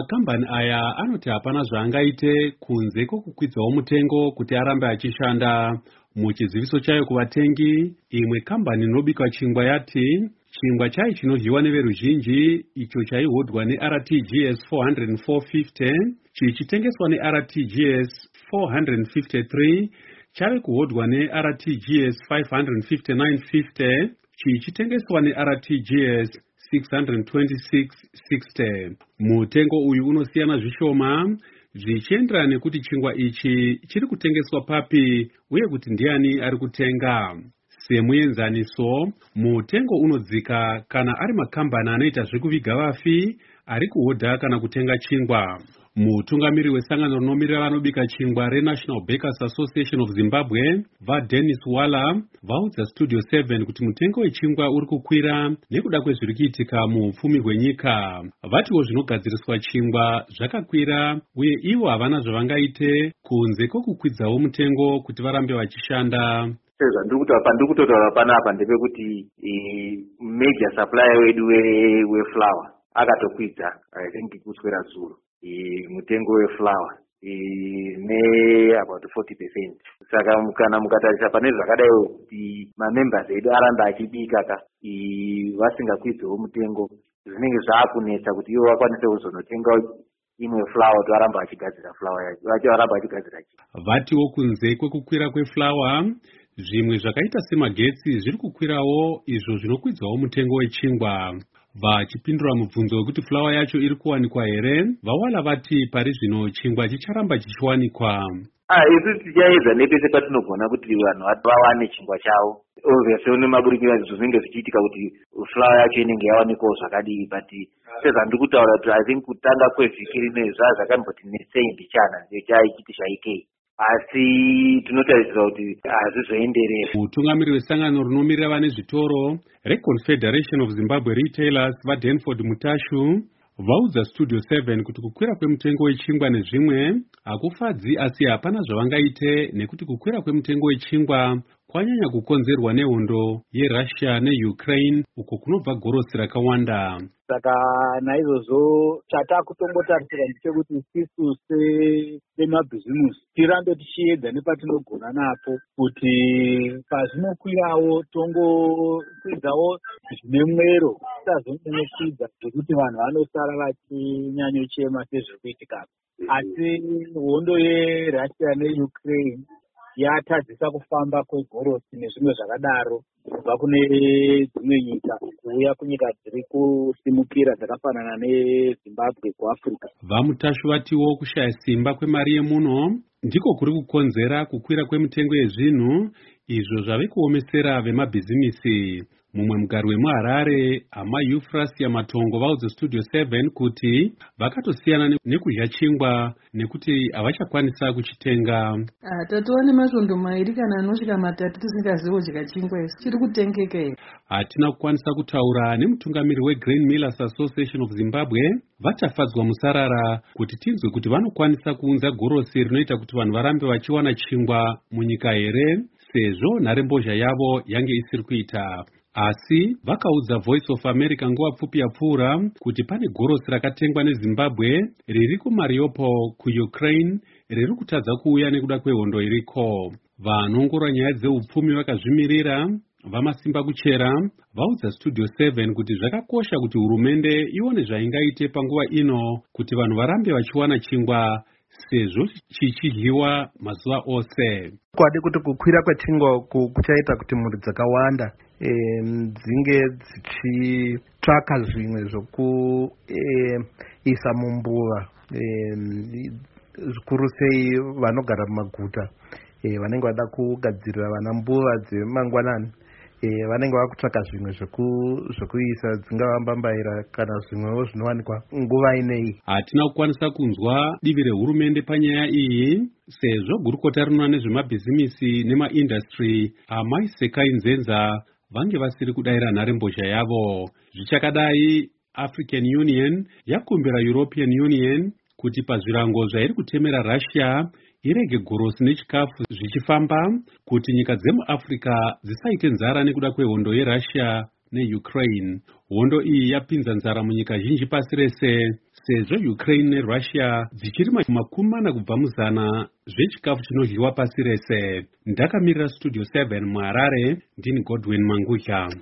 Makambani aya anoti hapana zvaangaite kunze kwokukwidzawo mutengo kuti arambe achishanda. Muchiziviso chayo kuvatengi, imwe kambani inobika chingwa yati chingwa chai chinoryiwa neveruzhinji icho chaihodhwa neRTGS 450 chichitengeswa neRTGS 453 chave kuhodhwa neRTGS 559.50 chichitengeswa neRTGS 626.60. Mutengo uyu unosiyana zvishoma zvichienderana nekuti chingwa ichi chiri kutengeswa papi uye kuti ndiani ari kutenga. Semuenzaniso, mutengo unodzika kana ari makambani anoita zvekuviga vafi ari kuhodha kana kutenga chingwa. Mutungamiri wesangano rinomirira vanobika chingwa reNational Bakers Association of Zimbabwe, vaDennis Walla, vaudza Studio 7 kuti mutengo wechingwa uri kukwira nekuda kwezviri kuitika muupfumi hwenyika. Vatiwo zvinogadziriswa chingwa zvakakwira uye ivo havana zvavangaite kunze kwokukwidzawo mutengo kuti varambe vachishanda. Pandikutotaura panapa ndepekuti major supplier wedu weflour akatokwidza I think kuswera zuro mutengo weflour about 40%. Saka kana mukatarisa pane zvakadai kuti mamembers edu aramba achibika vasingakwidzewo mutengo, zvinenge zvaakunetsa kuti ivo vakwanise kuzonotenga imwe flour toaramba achigadzira flour yacho vacharamba achigadzira chii. Vatiwo kunze kwekukwira kweflour, zvimwe zvakaita semagetsi zviri kukwirawo, izvo zvinokwidzawo mutengo wechingwa. Vachipindura mubvunzo wekuti flour yacho iri kuwanikwa here, vaWalla vati pari zvino chingwa chicharamba chichiwanikwa. Isu tichaedza nepese patinogona kuti vanhu vawane chingwa chavo. Obviously nemaburikiro izvo zvinenge zvichiitika kuti flour yacho inenge yawanikwawo zvakadii, but sezvandiri kutaura kuti I think kutanga kwevhiki rino zvakamboti nesei ndichana chaichiti chaikei, asi tinotarisira kuti hazvizoenderera. Mutungamiri wesangano rinomirira vane zvitoro reConfederation of Zimbabwe Retailers, vaDenford Mutashu, vaudza Studio 7 kuti kukwira kwemutengo wechingwa nezvimwe hakufadzi, asi hapana zvavangaite nekuti kukwira kwemutengo wechingwa kwanyanya kukonzerwa nehondo yeRussia neUkraine uko kunobva gorosi rakawanda. Saka naizvozvo chatakutombotarisira ndechekuti isisu semabhizimusi tirambe tichiedza nepatinogona napo kuti pazvinokwirawo tongokwidzawo zvine mwero, tisazonyanyokwidza zvekuti vanhu vanosara vachinyanyochema sezviri kuitika. Asi hondo yeRussia neUkraine yatadzisa kufamba kwegorosi nezvimwe zvakadaro kubva kune dzimwe nyika kuuya kunyika dziri kusimukira dzakafanana neZimbabwe kuAfrica. Vamutashu vatiwo kushaya simba kwemari yemuno ndiko kuri kukonzera kukwira kwemitengo yezvinhu, izvo zvave kuomesera vemabhizimisi. Mumwe mugari wemuHarare, Hama Euphrasia Matongo, vaudza Studio 7 kuti vakatosiyana nekudya chingwa nekuti havachakwanisa kuchitenga. Tatoone masvondo mairi kana anosvika matatu tisingazivo chika chingwa isi chiri kutengeka here. Hatina kukwanisa kutaura nemutungamiri weGrain Millers Association of Zimbabwe, vachafadzwa musarara kuti tinzwe kuti vanokwanisa kuunza gorosi rinoita kuti vanhu varambe vachiwana chingwa munyika here, sezvo nharembozha yavo yange isiri kuita. Asi vakaudza Voice of America nguva pfupi yapfuura kuti pane gorosi rakatengwa neZimbabwe riri kuMariupol kuUkraine riri kutadza kuuya nekuda kwehondo iriko. Vanongorora nyaya dzeupfumi vakazvimirira vamasimba kuchera vaudza Studio 7 kuti zvakakosha kuti hurumende ione zvaingaite panguva ino kuti vanhu varambe vachiwana chingwa sezvo chichidyiwa mazuva ose. Kwadi kuti kukwira kwechingwa kuchaita kuti mhuri dzakawanda dzinge dzichitsvaka zvimwe zvokuisa mumbuva, zvikuru sei vanogara mumaguta vanenge vada kugadzirira vana mbuva dzemangwanani, vanenge vakutsvaka zvimwe zvokuisa dzingava mbambaira kana zvimwewo zvinowanikwa nguva inei. Hatina kukwanisa kunzwa divi rehurumende panyaya iyi sezvo gurukota rinoona nezvemabhizimisi nemaindastry Amai Sekai Nzenza vange vasiri kudayira nharembozha yavo. Zvichakadai, African Union yakumbira European Union kuti pazvirango zvairi kutemera Russia irege gorosi nechikafu zvichifamba kuti nyika dzemuAfrica dzisaite nzara nekuda kwehondo yeRussia neUkraine. Hondo iyi yapinza nzara munyika zhinji pasi rese, sezvo Ukraine neRussia dzichirima 40 kubva muzana zvechikafu chinodyiwa pasi rese. Ndakamirira Studio 7 muHarare, ndini Godwin Mangusha.